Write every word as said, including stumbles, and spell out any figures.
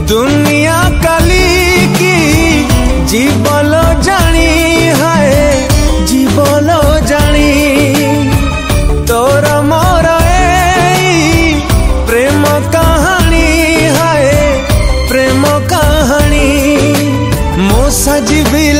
दुनिया कली की जीवलो जानी है जीवलो जानी तोर मोर ए प्रेम कहानी है प्रेम कहानी मो सजीवी